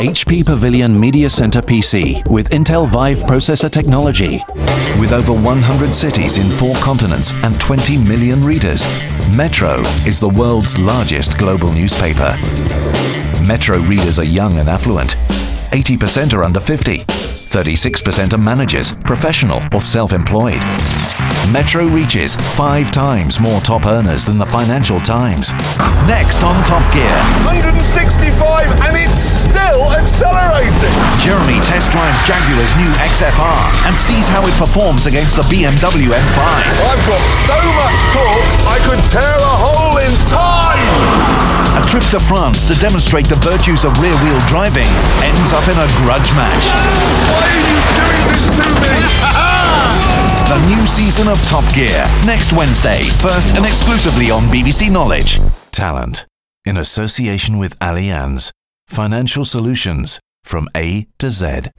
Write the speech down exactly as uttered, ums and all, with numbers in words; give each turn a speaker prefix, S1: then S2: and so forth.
S1: H P Pavilion Media Center P C with Intel Vive processor technology. With over one hundred cities in four continents and twenty million readers, Metro is the world's largest global newspaper. Metro readers are young and affluent. eighty percent are under fifty. thirty-six percent are managers, professional or self-employed. Metro reaches five times more top earners than the Financial Times. Next on Top Gear.
S2: one hundred sixty-five and it's still accelerating.
S1: Jeremy test drives Jaguar's new X F R and sees how it performs against the B M W M five.
S2: I've got so much torque, I could tear a hole in time.
S1: A trip to France to demonstrate the virtues of rear-wheel driving ends up in a grudge match.
S2: Why are you doing this to me?
S1: The new season of Top Gear, next Wednesday, first and exclusively on B B C Knowledge. Talent, in association with Allianz. Financial solutions from A to Z.